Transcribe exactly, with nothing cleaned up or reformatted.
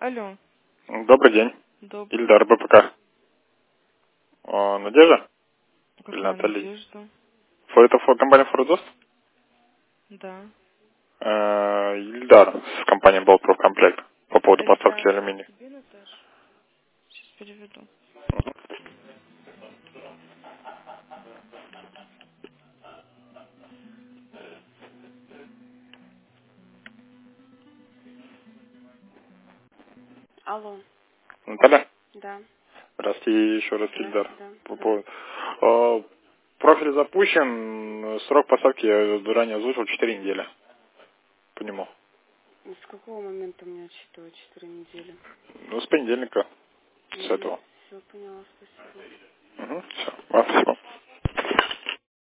Алло. Добрый день. Добрый. Ильдар, БПК. О, Надежда? Или Какая Наталья? Надежда? Фо- Это фо- компания Фордост? Да. Э, Ильдар с компанией Болпрофкомплект по поводу поставки Эльдар, это алюминия. тебе, Наташа? Сейчас переведу. Алло. Наталья? Да. Здравствуйте, еще раз Ильдар. Здрасте, да. По Да. поводу- Э, Профиль запущен, срок поставки я ранее озвучил четыре недели по нему. И с какого момента мне отсчитывать четыре недели? Ну, с понедельника, с Угу. этого. Все, поняла, спасибо. Угу, все, спасибо.